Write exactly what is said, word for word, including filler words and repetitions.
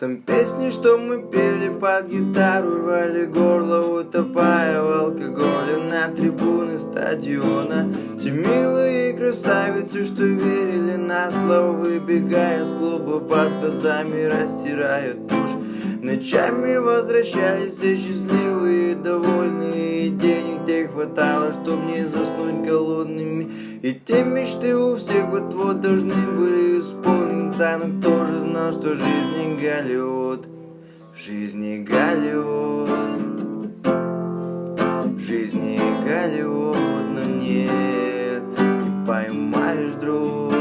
Там песни, что мы пели под гитару, рвали горло, утопая в алкоголе на трибуны стадиона. Те милые красавицы, что верили на слово, выбегая с клубов, под глазами растирают тушь. Ночами возвращались все счастливые и довольные, и денег где хватало, чтоб не заснуть голодными. И те мечты у всех вот-вот должны были исполниться, но кто же знал, что жизнь не Голливуд, жизнь не Голливуд, жизнь не Голливуд, но нет, не поймаешь, друг.